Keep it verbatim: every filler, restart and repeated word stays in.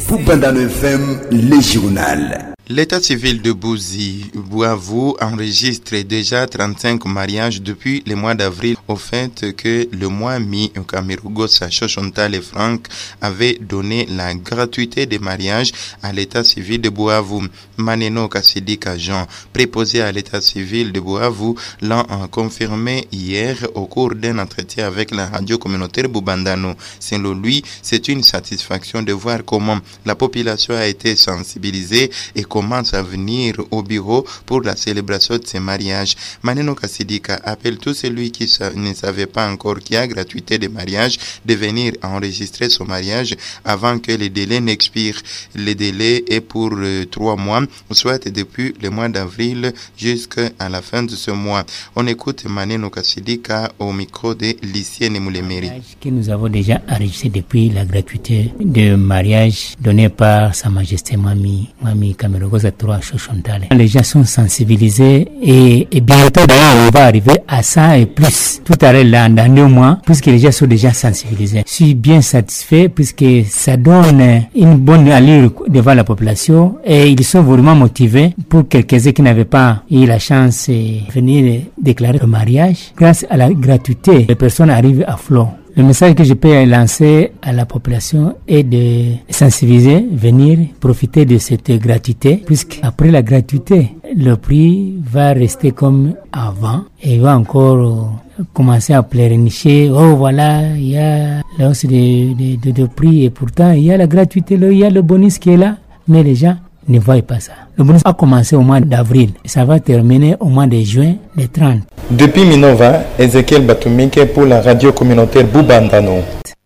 Boubandano F M, les journal. L'état civil de Bouzi, Bouavou, enregistre déjà trente-cinq mariages depuis le mois d'avril, au fait que le mois mi, Kamirugo Sacho Chantal et Franck avaient donné la gratuité des mariages à l'état civil de Bouavou. Maneno Kassidika Jean, préposé à l'état civil de Bouavou, l'a confirmé hier au cours d'un entretien avec la radio communautaire Boubandano. Selon lui, c'est une satisfaction de voir comment la population a été sensibilisée et commence à venir au bureau pour la célébration de ces mariages. Maneno Kassidika appelle tout celui qui ne savait pas encore qu'il y a gratuité de mariage de venir enregistrer son mariage avant que le délai n'expire. Le délai est pour euh, trois mois, soit depuis le mois d'avril jusqu'à la fin de ce mois. On écoute Maneno Kassidika au micro de Lycienne Moulemeri. Que nous avons déjà enregistré depuis la gratuité de mariage donnée par Sa Majesté Mami, Mami Kamirugo Sacho Chantal. Les gens sont sensibilisés et, et bientôt d'ailleurs on va arriver à ça et plus. Tout à l'heure là, dans deux mois, puisque les gens sont déjà sensibilisés. Je suis bien satisfait puisque ça donne une bonne allure devant la population et ils sont vraiment motivés pour quelques-uns qui n'avaient pas eu la chance de venir déclarer le mariage. Grâce à la gratuité, les personnes arrivent à flot. Le message que je peux lancer à la population est de sensibiliser, venir profiter de cette gratuité, puisqu'après la gratuité, le prix va rester comme avant et il va encore commencer à pleurnicher. Oh voilà, il y a la hausse de, de, de, de prix et pourtant il y a la gratuité, il y a le bonus qui est là, mais les gens ne voient pas ça. Le bonus a commencé au mois d'avril et ça va terminer au mois de juin, le trente. Depuis Minova, Ezekiel Batumike pour la radio communautaire Boubandano.